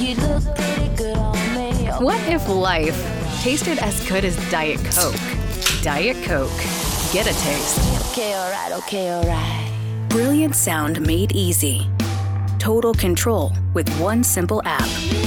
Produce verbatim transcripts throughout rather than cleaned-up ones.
you look pretty good on me. What if life tasted as good as Diet Coke? Diet Coke. Get a taste. Okay, alright, okay, alright. Brilliant sound made easy. Total control with one simple app.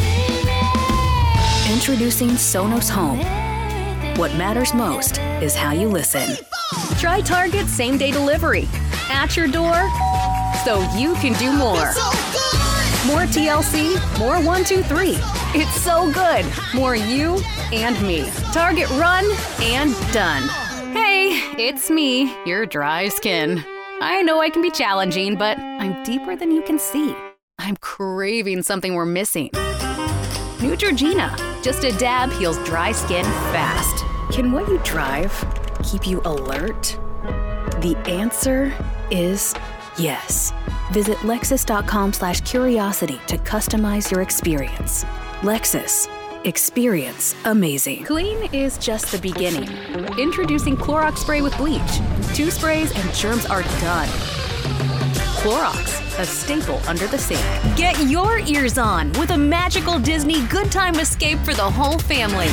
Introducing Sonos Home. What matters most is how you listen. Try Target same-day delivery at your door so you can do more. More T L C, more one two three. It's so good. More you and me. Target run and done. Hey, it's me, your dry skin. I know I can be challenging, but I'm deeper than you can see. I'm craving something we're missing. Neutrogena. Just a dab heals dry skin fast. Can what you drive keep you alert? The answer is yes. Visit Lexus.com slash curiosity to customize your experience. Lexus. Experience amazing. Clean is just the beginning. Introducing Clorox Spray with bleach. Two sprays and germs are done. Clorox, a staple under the sink. Get your ears on with a magical Disney good time escape for the whole family.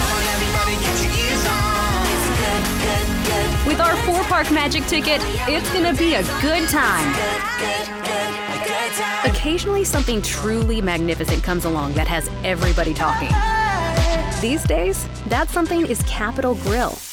With our four-park magic ticket, it's gonna be a good time. Occasionally, something truly magnificent comes along that has everybody talking. These days, that something is Capital Grille.